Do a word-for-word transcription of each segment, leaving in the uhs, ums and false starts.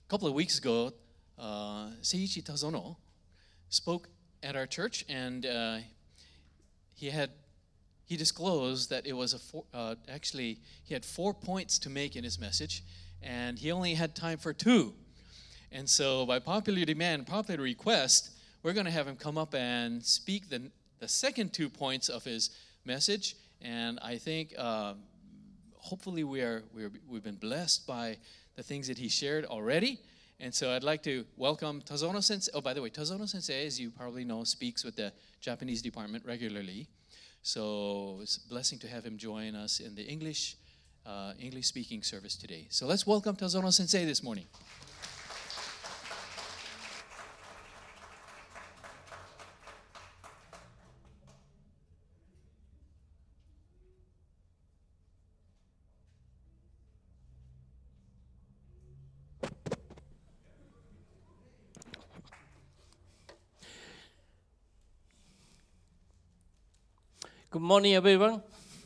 A couple of weeks ago, uh, Seiichi Tazono spoke at our church, and uh, he had he disclosed that it was a four, uh, actually he had four points to make in his message, and he only had time for two. And so, by popular demand, popular request, we're going to have him come up and speak the the second two points of his message. And I think, uh, hopefully, we are we're, we've been blessed by the things that he shared already. And so I'd like to welcome Tazono Sensei. Oh, by the way, Tazono Sensei, as you probably know, speaks with the Japanese department regularly. So it's a blessing to have him join us in the English, uh, English-speaking service today. So let's welcome Tazono Sensei this morning. Good morning, everyone.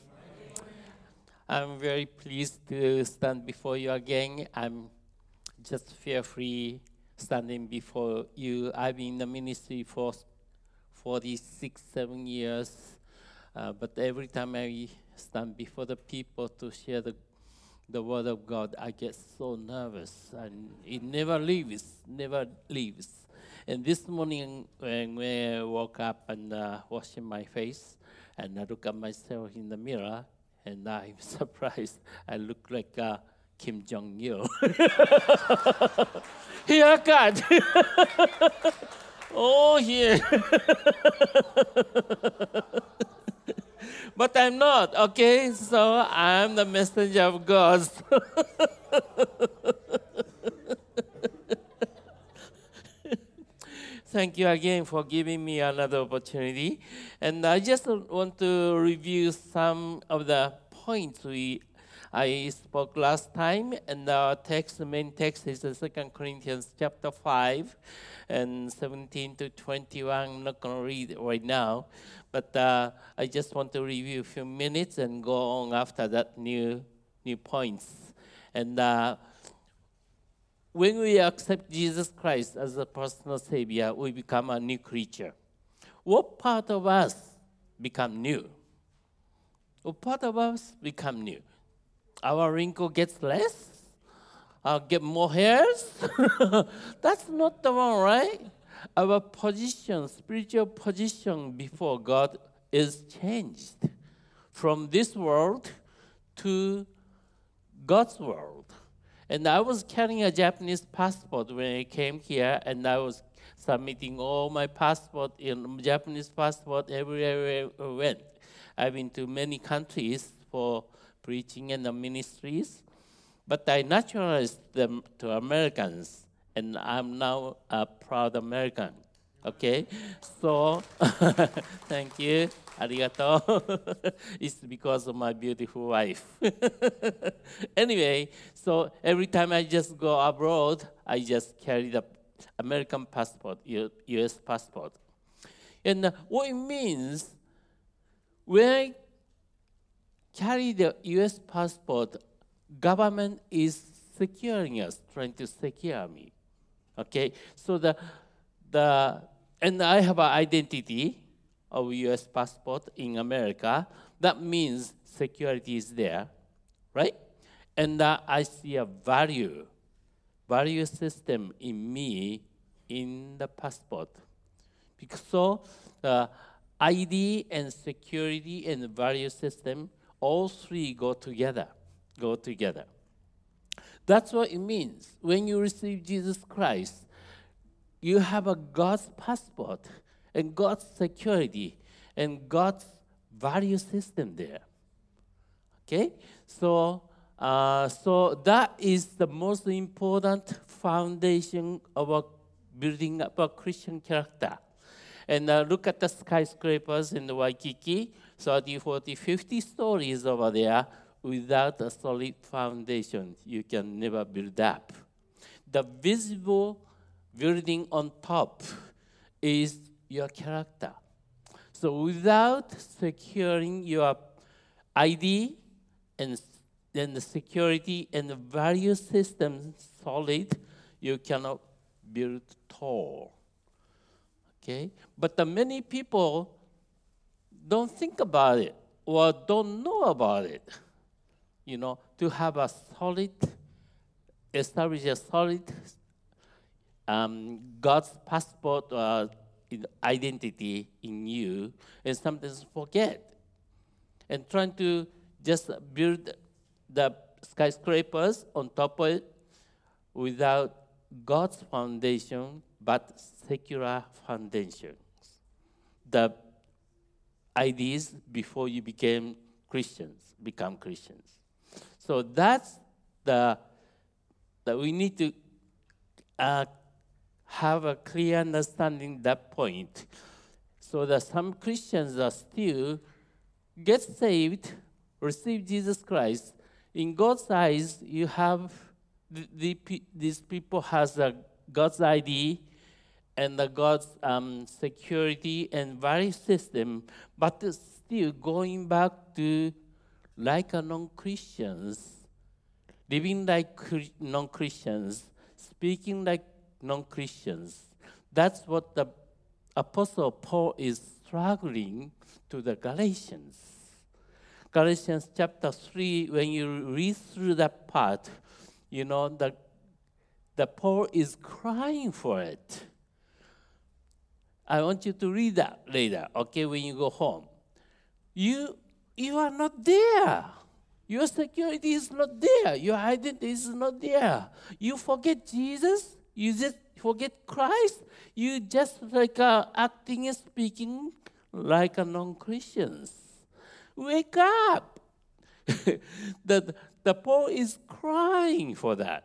I'm very pleased to stand before you again. I'm just fear-free standing before you. I've been in the ministry for forty-six, seven years, uh, but every time I stand before the people to share the, the word of God, I get so nervous, and it never leaves, never leaves. And this morning, when I woke up and uh, washing my face, and I look at myself in the mirror, and I'm surprised. I look like uh, Kim Jong-il. Haircut. Oh, yeah. But I'm not, okay? So I'm the messenger of God. Thank you again for giving me another opportunity. And I just want to review some of the points we I spoke last time. And our text, the main text is the Second Corinthians chapter five and seventeen to twenty-one. I'm not going to read it right now. But uh, I just want to review a few minutes and go on after that new, new points. And uh, when we accept Jesus Christ as a personal Savior, we become a new creature. What part of us become new? What part of us become new? Our wrinkle gets less? Uh, get more hairs? That's not the one, right? Our position, spiritual position before God is changed from this world to God's world. And I was carrying a Japanese passport when I came here, and I was submitting all my passport in Japanese passport everywhere I went. I've been to many countries for preaching and the ministries, but I naturalized them to Americans, and I'm now a proud American. Okay, so thank you, arigato. It's because of my beautiful wife. Anyway, so every time I just go abroad, I just carry the American passport, U S passport. And what it means, when I carry the U S passport, government is securing us, trying to secure me. Okay, so the the and I have an identity of U S passport in America. That means security is there, right? And uh, I see a value, value system in me in the passport. Because so uh, I D and security and value system, all three go together, go together. That's what it means. When you receive Jesus Christ, you have a God's passport and God's security and God's value system there. Okay? So, uh, so that is the most important foundation of a building up a Christian character. And uh, look at the skyscrapers in the Waikiki, thirty, forty, fifty stories over there. Without a solid foundation, you can never build up. The visible building on top is your character. So without securing your I D and then the security and the value system solid, you cannot build tall. Okay? But the many people don't think about it or don't know about it. You know, to have a solid, establish a solid um, God's passport or identity in you, and sometimes forget. And trying to just build the skyscrapers on top of it without God's foundation, but secular foundations. The ideas before you became Christians, become Christians. So that's the that we need to uh, have a clear understanding that point, so that some Christians are still get saved, receive Jesus Christ. In God's eyes, you have the, the, these people has a God's I D and the God's um, security and value system, but still going back to like a non-Christians, living like non-Christians, speaking like non-Christians. That's what the Apostle Paul is struggling to the Galatians. Galatians chapter three, when you read through that part, you know, the, the Paul is crying for it. I want you to read that later, okay, when you go home. You, you are not there. Your security is not there. Your identity is not there. You forget Jesus. You just forget Christ. You just like uh, acting and speaking like a non-Christians. Wake up. the, the Paul is crying for that.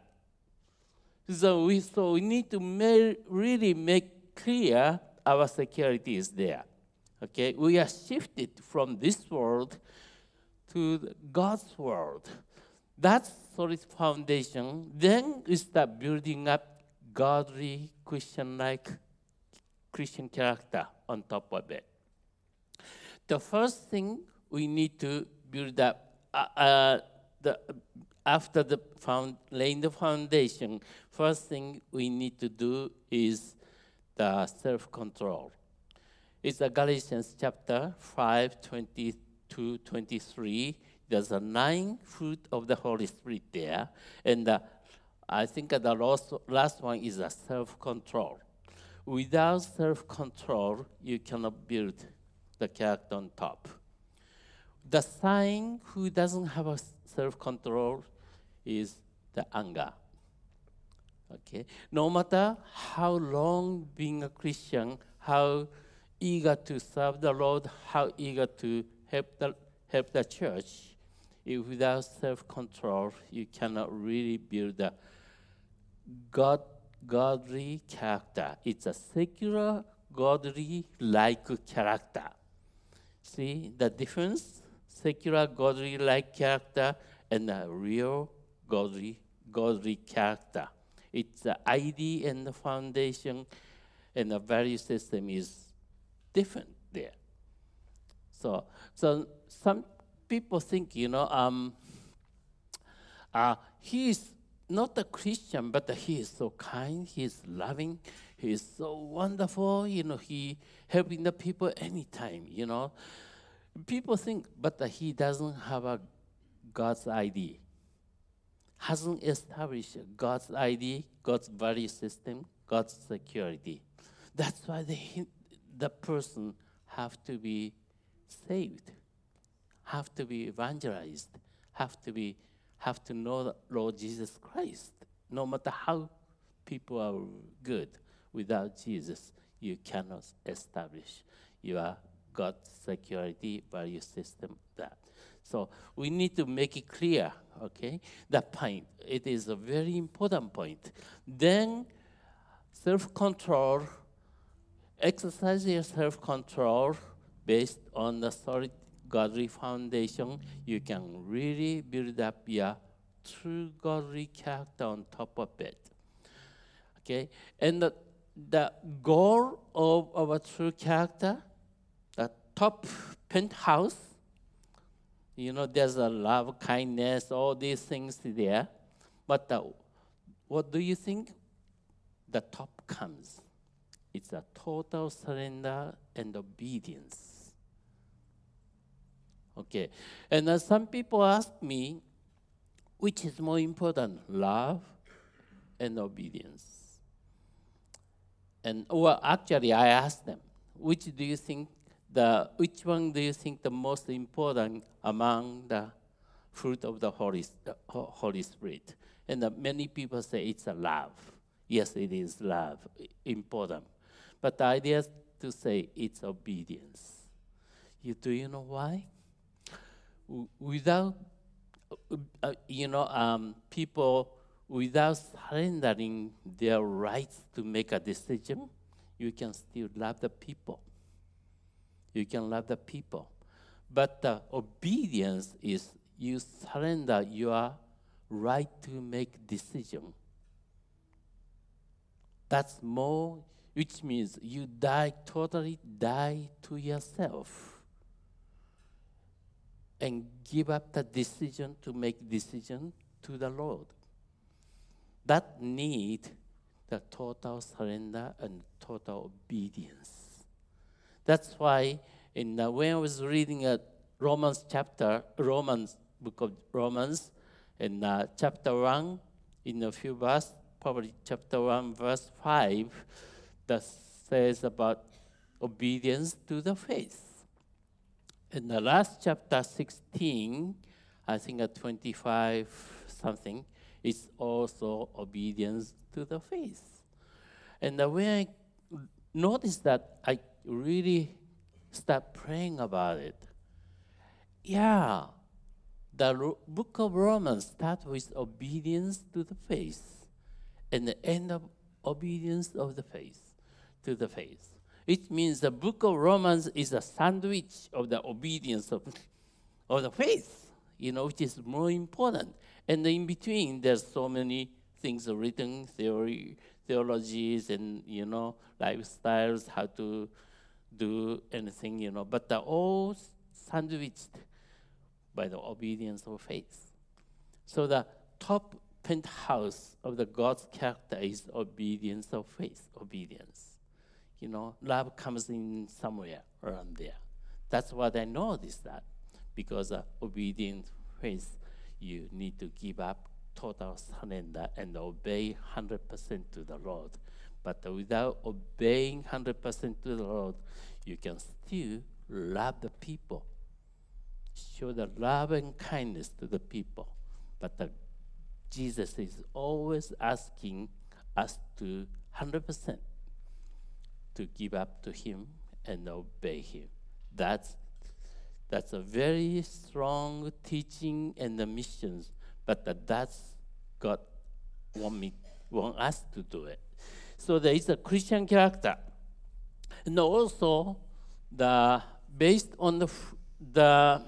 So we, so we need to ma- really make clear our security is there. Okay, we are shifted from this world to God's world. That's solid foundation. Then we start building up godly Christian-like Christian character on top of it. The first thing we need to build up uh, uh, the, after the found, laying the foundation, first thing we need to do is the self-control. It's a Galatians chapter five, twenty-two, twenty-three. There's a nine fruit of the Holy Spirit there. And uh, I think the last, last one is a self-control. Without self-control, you cannot build the character on top. The sign who doesn't have a self-control is the anger. Okay? No matter how long being a Christian, how eager to serve the Lord, how eager to help the, help the church, if without self-control, you cannot really build a God, godly character. It's a secular, godly-like character. See the difference? Secular, godly-like character and a real, godly, godly character. It's the I D and the foundation and the value system is different there. So, so some people think, you know, um, uh, he is not a Christian, but he is so kind, he is loving, he is so wonderful, you know, he helping the people anytime, you know. People think, but he doesn't have a God's I D. Hasn't established God's I D, God's value system, God's security. That's why they, the person have to be saved, have to be evangelized, have to be, have to know the Lord Jesus Christ. No matter how people are good, without Jesus, you cannot establish your God's security value system. That. So we need to make it clear, okay, that point. It is a very important point. Then self-control, exercise your self-control based on the solid godly foundation. You can really build up your true godly character on top of it. Okay, and the, the goal of our true character, the top penthouse, you know, there's a love, kindness, all these things there. But uh, what do you think the top comes. It's a total surrender and obedience. Okay, and uh, some people ask me, which is more important, love and obedience? And well, actually, I asked them, which do you think the which one do you think the most important among the fruit of the Holy the Holy Spirit? And uh, many people say it's a love. Yes, it is love, important. But the idea is to say it's obedience. You do you know why? W- Without uh, you know um, people without surrendering their rights to make a decision, you can still love the people. You can love the people. But the obedience is you surrender your right to make decision. That's more, which means you die, totally die to yourself and give up the decision to make decision to the Lord. That need the total surrender and total obedience. That's why in the, when I was reading a Romans chapter, Romans book of Romans, in uh, chapter one, in a few verses, probably chapter one, verse five, that says about obedience to the faith. In the last chapter sixteen, I think at twenty-five something, it's also obedience to the faith. And the way I noticed that, I really start praying about it. Yeah, the Ro- book of Romans starts with obedience to the faith, and the end of obedience of the faith to the faith. It means the book of Romans is a sandwich of the obedience of, of the faith, you know, which is more important. And in between, there's so many things written, theory, theologies, and, you know, lifestyles, how to do anything, you know. But they're all sandwiched by the obedience of faith. So the top penthouse of the God's character is obedience of faith, obedience. You know, love comes in somewhere around there. That's what I noticed that, because uh, obedience, faith, you need to give up total surrender and obey one hundred percent to the Lord. But uh, without obeying one hundred percent to the Lord, you can still love the people, show the love and kindness to the people. But uh, Jesus is always asking us to one hundred percent to give up to Him and obey Him. That's That's a very strong teaching and the missions, but that that's God want me want us to do it. So there is a Christian character, and also the based on the f- the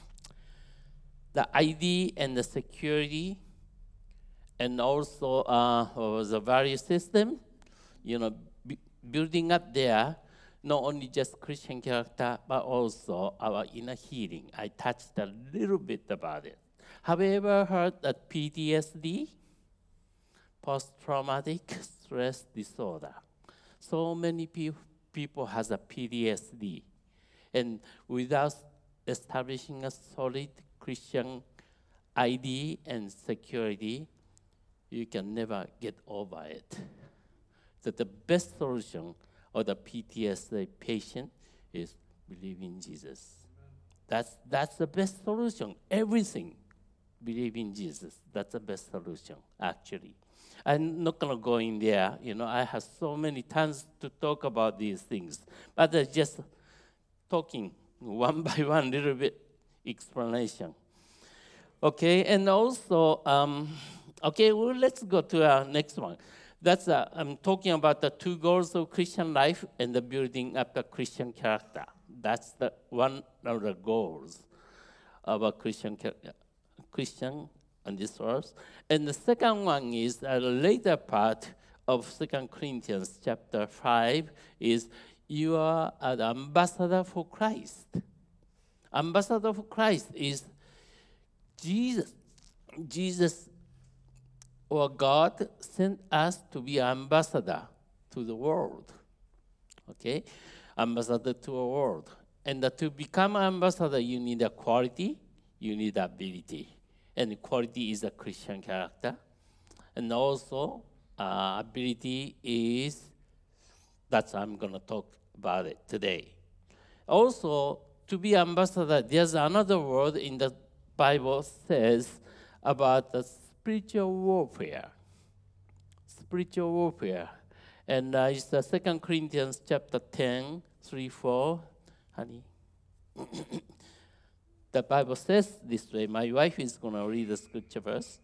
the I D and the security, and also uh, the value system, you know, b- building up there. Not only just Christian character, but also our inner healing. I touched a little bit about it. Have you ever heard that P T S D? Post-traumatic stress disorder. So many pe- people has a P T S D. And without establishing a solid Christian I D and security, you can never get over it. So the best solution or the P T S D patient is believe in Jesus. That's that's the best solution. Everything, believe in Jesus. That's the best solution, actually. I'm not gonna go in there. You know, I have so many times to talk about these things, but uh, just talking one by one, little bit explanation. Okay, and also, um, okay, well, let's go to our next one. That's uh, I'm talking about the two goals of Christian life and the building up the Christian character. That's the one of the goals of a Christian Christian on this earth. And the second one is a later part of Second Corinthians chapter five is you are an ambassador for Christ. Ambassador for Christ is Jesus. Jesus or God sent us to be ambassador to the world. Okay? Ambassador to a world. And uh, to become ambassador, you need a quality, you need ability. And quality is a Christian character. And also, uh, ability is, that's I'm going to talk about it today. Also, to be ambassador, there's another word in the Bible says about the spiritual warfare. Spiritual warfare. And uh, it's the Second Corinthians chapter ten, three, four. Honey. The Bible says this way. My wife is going to read the scripture verse.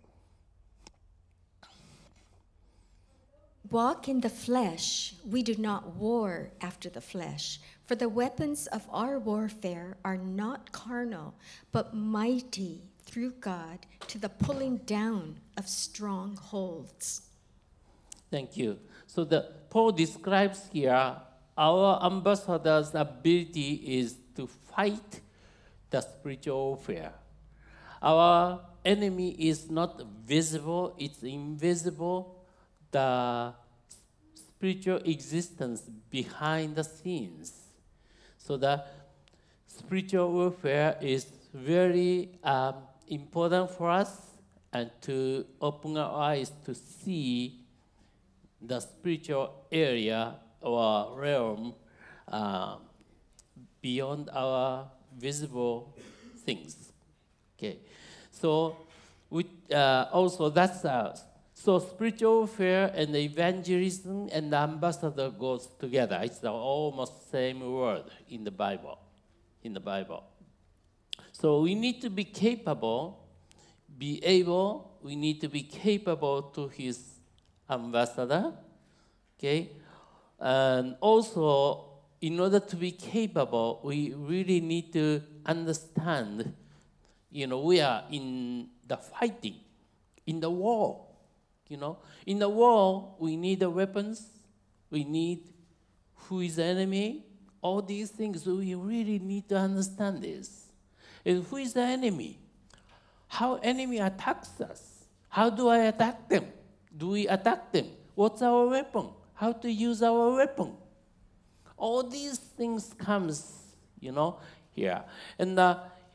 Walk in the flesh, we do not war after the flesh. For the weapons of our warfare are not carnal, but mighty through God to the pulling down of strongholds. Thank you. So the Paul describes here our ambassador's ability is to fight the spiritual warfare. Our enemy is not visible, it's invisible. The spiritual existence behind the scenes. So the spiritual warfare is very um, important for us and to open our eyes to see the spiritual area or realm uh, beyond our visible things. Okay, so we, uh, also that's uh, so spiritual warfare and evangelism and ambassador goes together. It's the almost same word in the Bible. In the Bible. So we need to be capable, be able. We need to be capable to his ambassador. Okay, and also in order to be capable, we really need to understand. You know, we are in the fighting, in the war. You know, in the war, we need the weapons. We need who is the enemy. All these things, we really need to understand this. And who is the enemy? How enemy attacks us? How do I attack them? Do we attack them? What's our weapon? How to use our weapon? All these things comes, you know, here. And uh,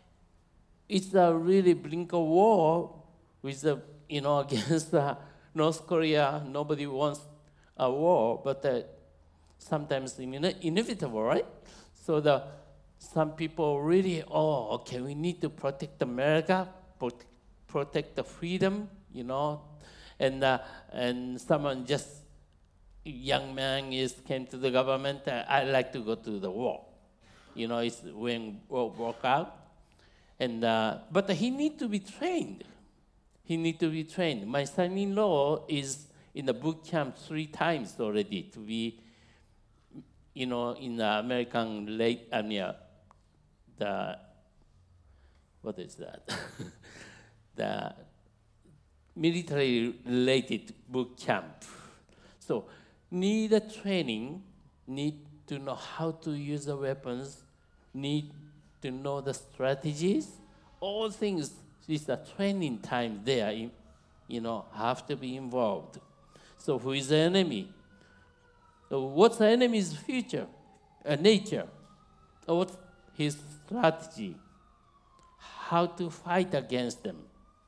it's a really blink of war with the, you know, against the North Korea. Nobody wants a war, but uh, sometimes inevitable, right? So the some people really, oh, okay, we need to protect America, protect, protect the freedom, you know, and uh, and someone just young man is came to the government. Uh, I like to go to the war, you know, it's when war broke out, and uh, but he need to be trained. He need to be trained. My son-in-law is in the boot camp three times already to be, you know, in the American late, I mean, uh, the, what is that? The military-related boot camp. So, need a training, need to know how to use the weapons, need to know the strategies, all things. It's a training time there, you know, have to be involved. So who is the enemy? So what's the enemy's future, uh, nature? Or what's his strategy? How to fight against them?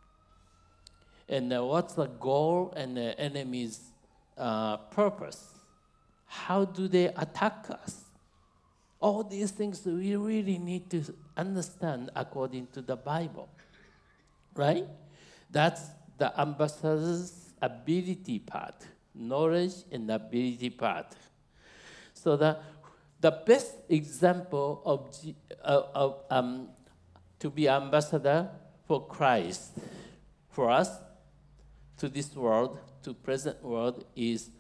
And uh, what's the goal and the enemy's uh, purpose? How do they attack us? All these things we really need to understand according to the Bible. Right? That's the ambassador's ability part, knowledge and ability part. So the, the best example of, uh, of um, to be ambassador for Christ, for us, to this world, to present world, is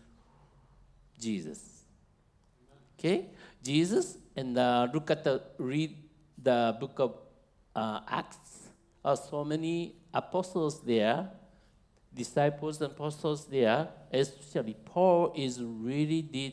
Jesus. Okay? Jesus, and uh, look at the, read the book of uh, Acts. Are so many apostles there, disciples and apostles there, especially Paul is really did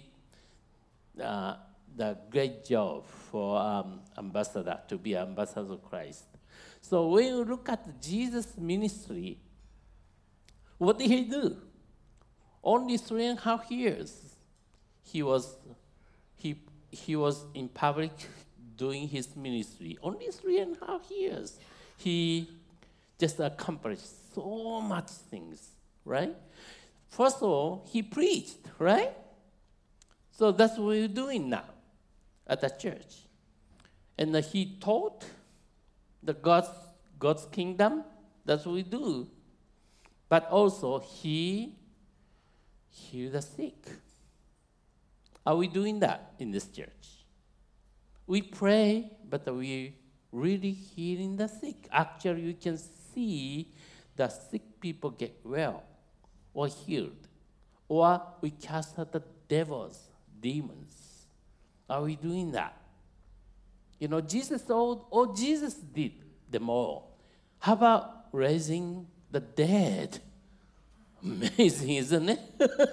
uh, the great job for um, ambassador, to be ambassador of Christ. So when you look at Jesus' ministry, What did he do? Only three and a half years. He was, he, he was in public doing his ministry. Only three and a half years. He just accomplished so much things, right? First of all, he preached, right? So that's what we're doing now at the church. And uh, he taught the God's, God's kingdom. That's what we do. But also, he healed the sick. Are we doing that in this church? We pray, but we really healing the sick. Actually, you can see the sick people get well or healed. Or we cast out the devils, demons. Are we doing that? You know, Jesus, all, all Jesus did them all. How about raising the dead? Amazing, isn't it?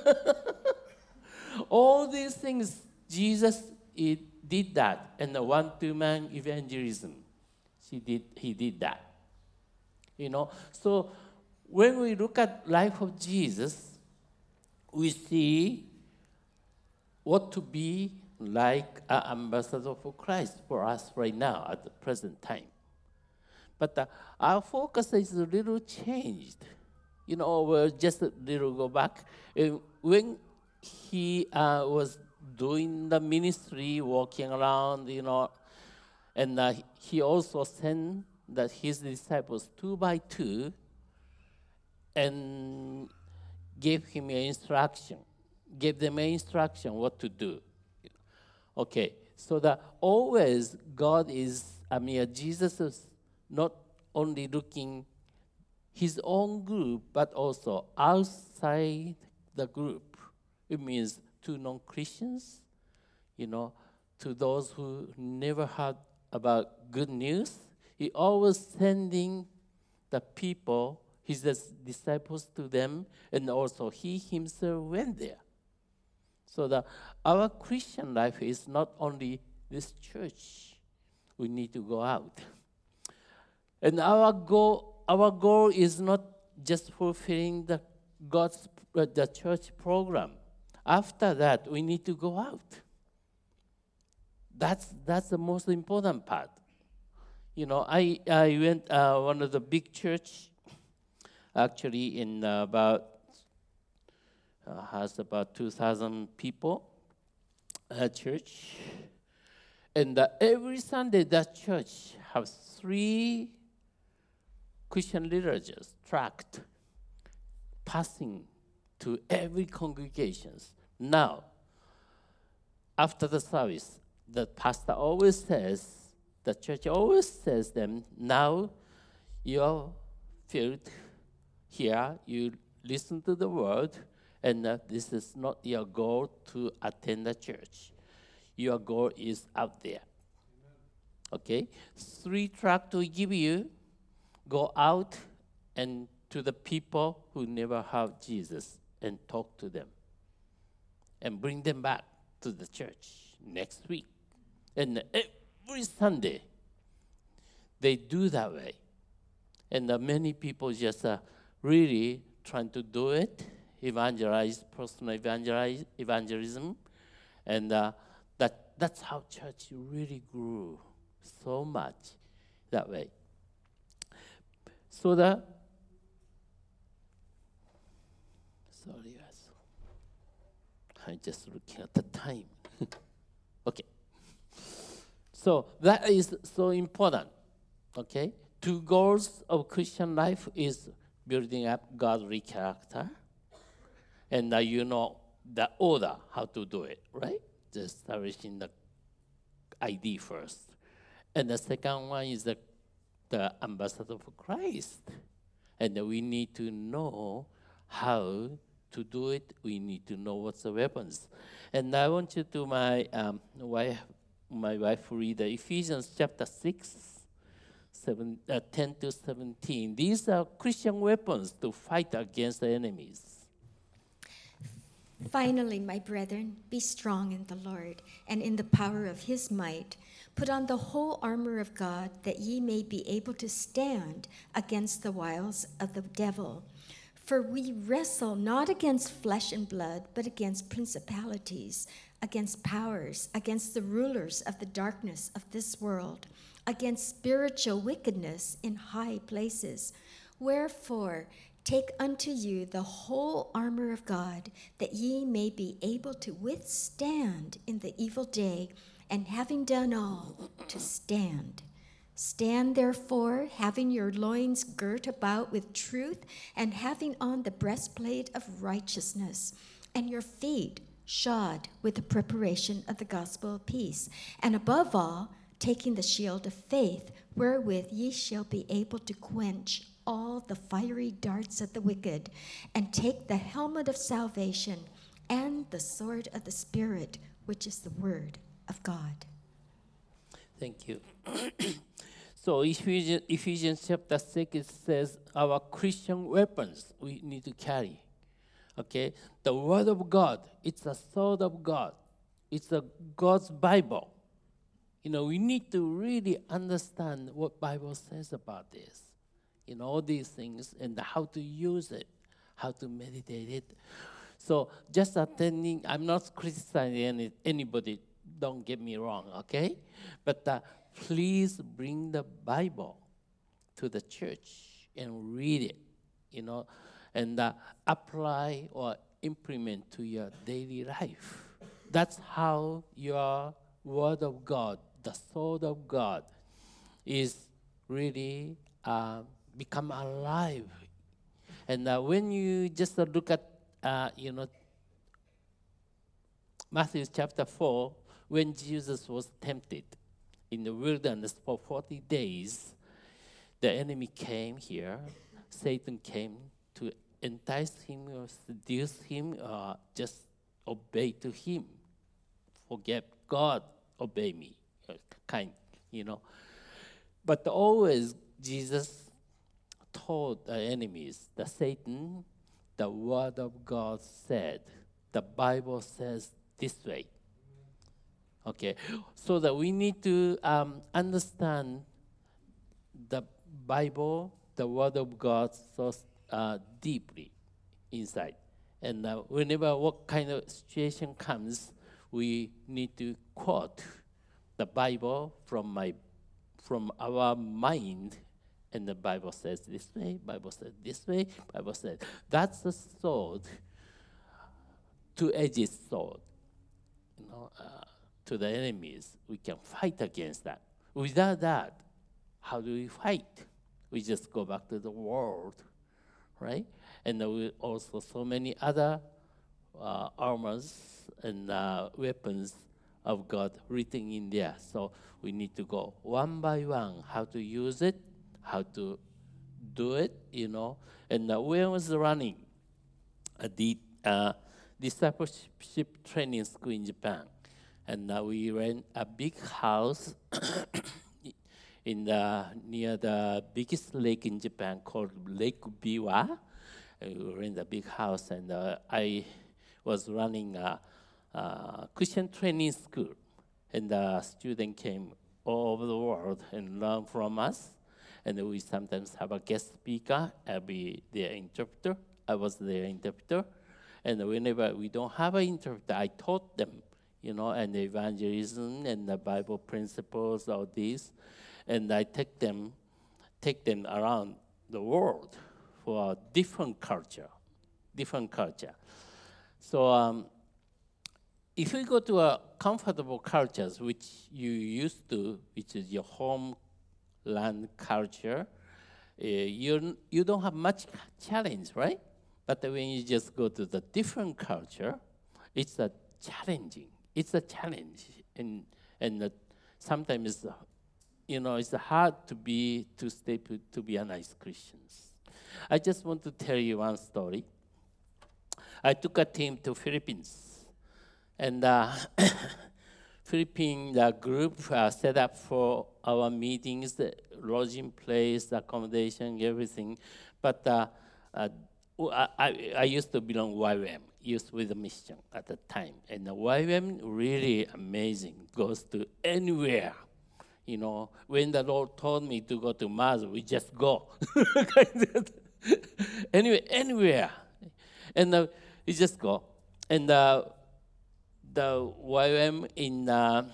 All these things, Jesus it did that. And the one-to-man evangelism, he did, he did that. You know, so when we look at life of Jesus, we see what to be like an ambassador for Christ for us right now at the present time. But uh, our focus is a little changed. You know, we'll just a little go back. Uh, when he uh, was doing the ministry, walking around, you know, and uh, he also sent that his disciples two by two and gave him an instruction, gave them an instruction what to do. Okay, so that always God is, I mean, Jesus is not only looking his own group, but also outside the group. It means to non-Christians, you know, to those who never heard about good news. He always sending the people, his disciples to them, and also he himself went there. So that our Christian life is not only this church. We need to go out. And our goal, our goal is not just fulfilling the God's uh, the church program. After that, we need to go out. That's that's the most important part. You know, I I went uh, one of the big church, actually in uh, about uh, has about two thousand people, a church, and uh, every Sunday that church has three Christian liturgies tract passing to every congregations. Now, after the service, the pastor always says, the church always says them, now you're filled here, you listen to the word, and uh, this is not your goal to attend the church. Your goal is out there. Amen. Okay? Three tracts we give you, go out and to the people who never have Jesus and talk to them and bring them back to the church next week. And every Sunday, they do that way. And uh, many people just uh, really trying to do it, evangelize, personal evangelize, evangelism. And uh, that that's how church really grew so much that way. So that, sorry guys, I'm just looking at the time. Okay. So that is so important, okay? Two goals of Christian life is building up godly character, and uh, you know the order, how to do it, right? Just establishing the I D first. And the second one is the, the ambassador for Christ. And uh, we need to know how to do it. We need to know what's the weapons. And I want you to my um, wife, my wife read the Ephesians chapter six, seven, uh, ten to seventeen. These are Christian weapons to fight against the enemies. Finally, my brethren, be strong in the Lord and in the power of his might. Put on the whole armor of God, that ye may be able to stand against the wiles of the devil. For we wrestle not against flesh and blood, but against principalities, against powers, against the rulers of the darkness of this world, against spiritual wickedness in high places. Wherefore, take unto you the whole armor of God, that ye may be able to withstand in the evil day, and having done all, to stand. Stand therefore, having your loins girt about with truth, and having on the breastplate of righteousness, and your feet shod with the preparation of the gospel of peace, and above all, taking the shield of faith, wherewith ye shall be able to quench all the fiery darts of the wicked, and take the helmet of salvation and the sword of the Spirit, which is the word of God. Thank you. So Ephesians, Ephesians chapter six, it says our Christian weapons we need to carry. Okay, the word of God, it's the sword of God. It's the God's Bible. You know, we need to really understand what Bible says about this. You know, all these things and how to use it, how to meditate it. So just attending, I'm not criticizing any, anybody, don't get me wrong, okay? But uh, please bring the Bible to the church and read it, you know, and uh, apply or implement to your daily life. That's how your word of God, the sword of God, is really uh, become alive. And uh, when you just uh, look at, uh, you know, Matthew chapter four, when Jesus was tempted in the wilderness for forty days, the enemy came here, Satan came to entice him or seduce him or just obey to him. Forget God, obey me, kind, you know. But always Jesus told the enemies, the Satan, the word of God said, the Bible says this way. Okay, so that we need to um, understand the Bible, the word of God, so uh, deeply inside. And uh, whenever what kind of situation comes, we need to quote the Bible from my, from our mind. And the Bible says this way, Bible says this way, Bible says. That's the sword, two-edged sword, you know, uh, to the enemies. We can fight against that. Without that, how do we fight? We just go back to the world, right? And there will also so many other uh, armors and uh, weapons of God written in there. So we need to go one by one, how to use it, how to do it, you know. And uh, when I was running a the, uh, discipleship training school in Japan, and uh, we rent a big house in the near the biggest lake in Japan called Lake Biwa. We were in the big house, and uh, I was running a, a Christian training school, and the students came all over the world and learned from us. And we sometimes have a guest speaker. I'll be their interpreter. I was their interpreter. And whenever we don't have an interpreter, I taught them, you know, and evangelism and the Bible principles, all these. And I take them, take them around the world for a different culture, different culture. So um, if you go to a comfortable cultures, which you used to, which is your homeland culture, uh, you you don't have much challenge, right? But when you just go to the different culture, it's a challenging. It's a challenge, and and uh, sometimes, uh, you know, it's hard to be to stay to be a nice Christians. I just want to tell you one story. I took a team to Philippines, and uh, Philippine uh, group uh, set up for our meetings, the lodging place, accommodation, everything. But uh, uh, I, I used to belong Y W A M, Youth with a Mission at the time. And the Y W A M really amazing, goes to anywhere. You know, when the Lord told me to go to Mars, we just go. anyway, anywhere. And uh, we just go. And uh, the Y W M in uh,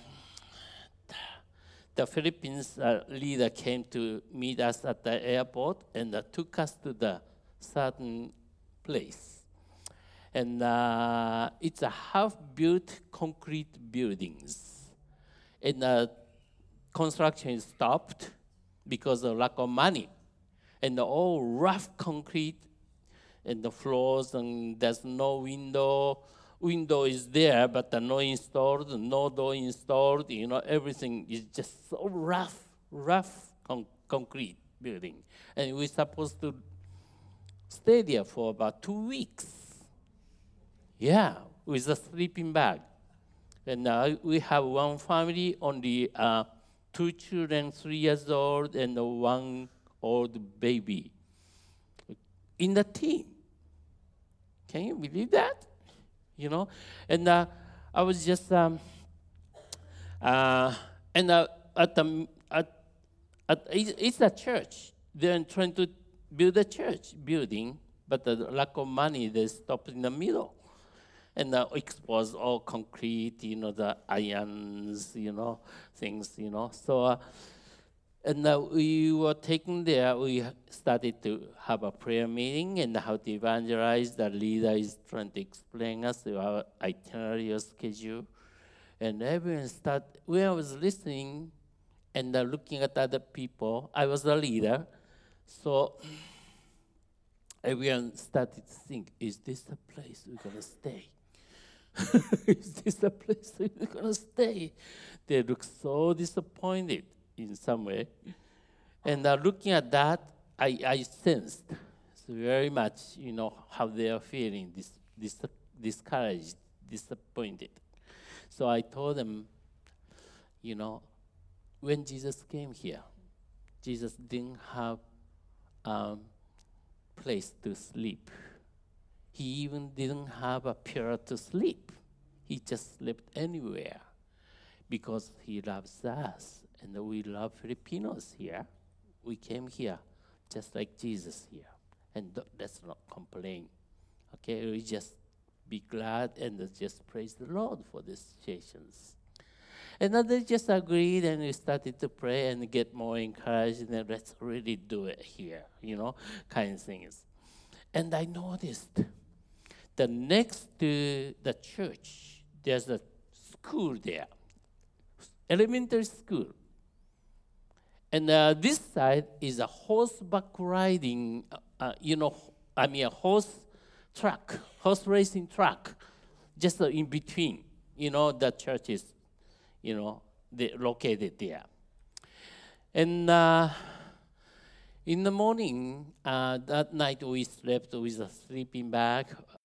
the Philippines uh, leader came to meet us at the airport and uh, took us to the certain place. And uh, it's a half-built concrete buildings. And uh, construction is stopped because of lack of money. And all rough concrete and the floors, and there's no window. Window is there, but uh, no installed, no door installed. You know, everything is just so rough, rough con- concrete building. And we're supposed to stay there for about two weeks. Yeah, with a sleeping bag. And uh, we have one family, only uh, two children, three years old, and one old baby in the team. Can you believe that? You know, and uh, I was just um, uh, and uh, at the at, at it's a church. They're trying to build a church building, but the lack of money, they stopped in the middle, and uh, expose all concrete, you know, the irons, you know, things, you know. So. Uh, And uh, we were taken there, we started to have a prayer meeting and how to evangelize. The leader is trying to explain us our itinerary or schedule. And everyone started, when I was listening and uh, looking at other people, I was the leader. So everyone started to think, is this the place we're going to stay? Is this the place we're going to stay? They look so disappointed in some way. And uh, looking at that, I, I sensed very much, you know, how they are feeling, dis, dis, discouraged, disappointed. So I told them, you know, when Jesus came here, Jesus didn't have a um, place to sleep. He even didn't have a pillar to sleep. He just slept anywhere because he loves us. And we love Filipinos here. We came here just like Jesus here. And th- let's not complain. Okay, we just be glad and just praise the Lord for these situations. And then they just agreed and we started to pray and get more encouraged and then let's really do it here, you know, kind of things. And I noticed the next to the church, there's a school there, elementary school. And uh, this side is a horseback riding, uh, uh, you know, I mean a horse track, horse racing track, just uh, in between, you know, the church is, you know, they located there. And uh, in the morning, uh, that night we slept with a sleeping bag